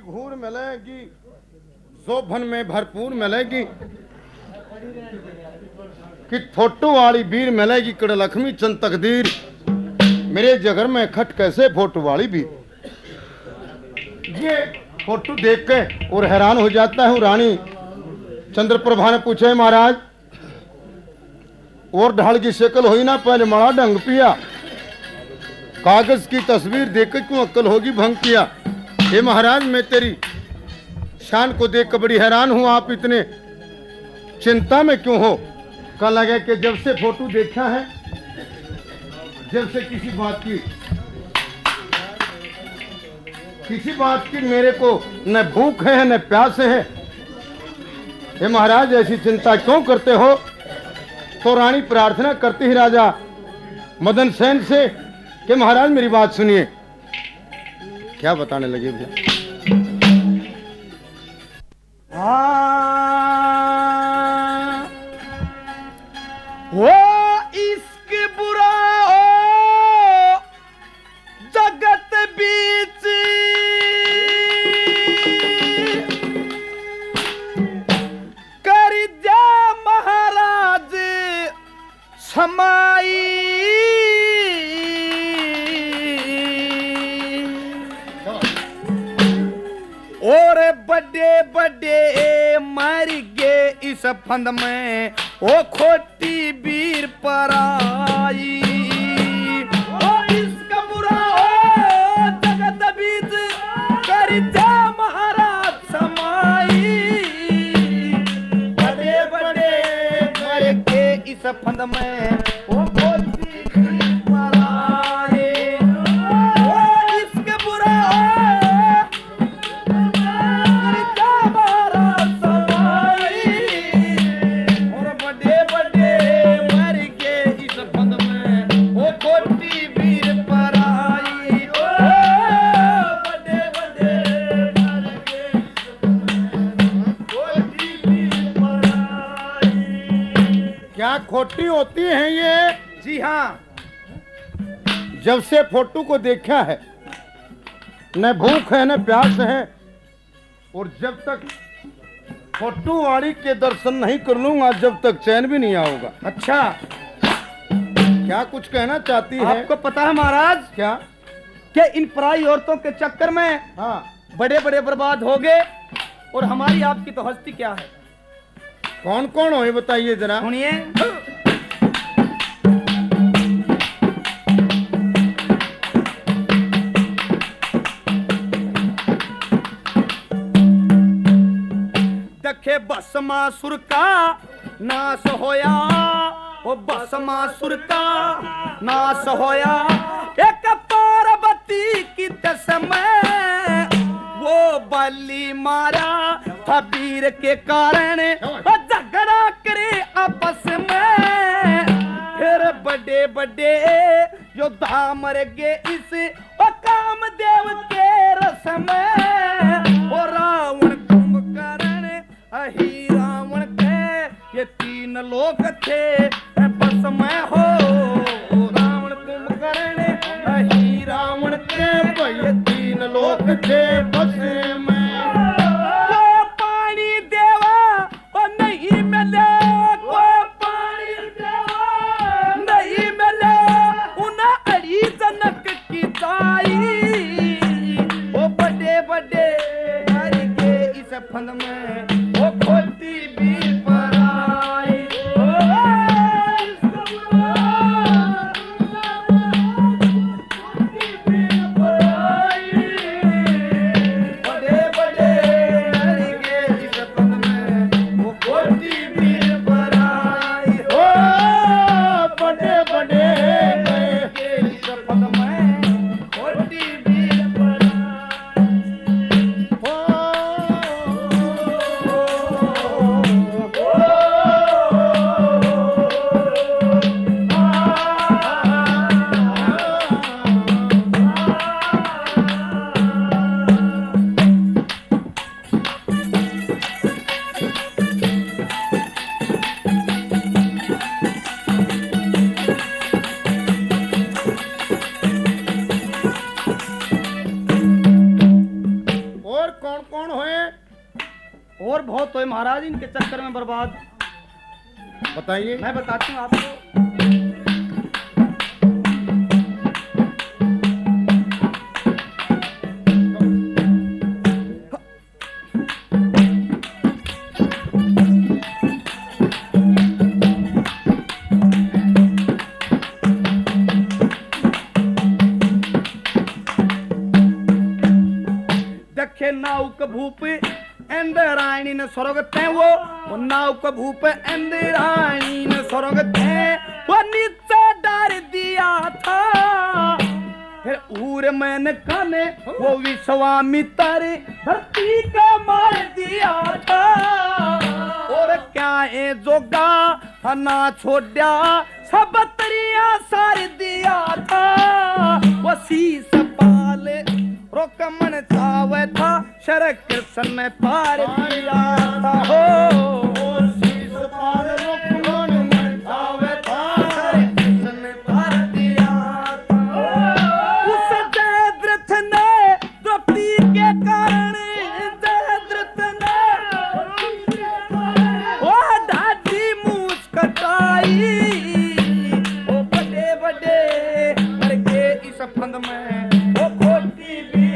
भूर मिलेगी, शोभन में भरपूर मिलेगी, कि फोटो वाली बीर मिलेगी, कड़ लक्ष्मी चंद तकदीर, मेरे जगर में खट कैसे फोटो वाली बीर। ये फोटो देख के और हैरान हो जाता हूँ। रानी चंद्रप्रभा ने पूछे, महाराज और ढाल की शक्ल हुई ना, पहले मड़ा ढंग पिया, कागज की तस्वीर देख के क्यों अक्ल होगी भंग किया। हे महाराज, मैं तेरी शान को देख कर बड़ी हैरान हूँ, आप इतने चिंता में क्यों हो। कह लगे कि जब से फोटो देखा है, जब से किसी बात की मेरे को न भूख है न प्यास है। हे महाराज, ऐसी चिंता क्यों करते हो। तो रानी प्रार्थना करती ही राजा मदन सेन से कि महाराज मेरी बात सुनिए। क्या बताने लगे भैया। वो इश्क बुरा हो जगत बीच, कर जा महाराज समाई, और बड़े बड़े मर गए इस फंद में, ओ खोटी बीर पर आई। ओ इसका बुरा हो जगत बीच, कर जा महाराज समाई, बड़े बड़े मर गए इस फंद में, ओ खोटी बीर पर आई। ओ इसका बुरा क्या खोटी होती हैं ये। जी हाँ, जब से फोटो को देखा है, न भूख है न प्यास है, और जब तक फोटो वाली के दर्शन नहीं कर लूंगा, जब तक चैन भी नहीं आओगा। अच्छा, क्या कुछ कहना चाहती है। आपको पता है महाराज क्या कि इन पराई औरतों के चक्कर में हाँ, बड़े बड़े बर्बाद हो गए, और हमारी आपकी तो हस्ती क्या है। कौन कौन हो ये बताइए जरा। सुनिए, दखे भस्मासुर का नाश होया, वो भस्मासुर का नाश होया, एक पार्वती की दस में वो बलि मारा था वीर के कारण, झगड़ा करे आपस में, फिर बड़े बड़े योद्धा मर गए इस कामदेव के रस में। और रावण कुंभकर्ण अहि रावण के ये तीन लोग थे बस में हो, रावण कुंभकर्ण अहि रावण के ये तीन लोग थे बस में। को पानी देवा और नहीं मिले, को पानी देवा नहीं मिले, उन्हें अड़ी जनक की दाई, वो बड़े बड़े मर गए इस फंद में, वो खोटी बीर पर आई। और कौन कौन हुए? और बहुत हुए महाराज, इनके चक्कर में बर्बाद। बताइए। मैं बताती हूँ आपको। देखे नाउक भूप इंद्रायणी ने स्वर्ग थे वो नाउक भूप इंद्रायणी ने स्वर्ग थे वो नीचे डाल दिया था। फिर ऊर मैंने काने वो विश्वामित्र धरती का मार दिया था। और क्या है जोगा ना छोड़ा सब तरिया सार दिया था। वो शीस पाल रोकमन चावे था शरक कृष्ण ने पार दिया था। हो शीस पाल रोकमन चावे था शरक कृष्ण ने पार दिया था। उस जयद्रथ ने द्रौपदी के कारण जयद्रथ ने वो दादी मूछ कटाई। वो बड़े बड़े मर गए इस फंद में वो खोटी भी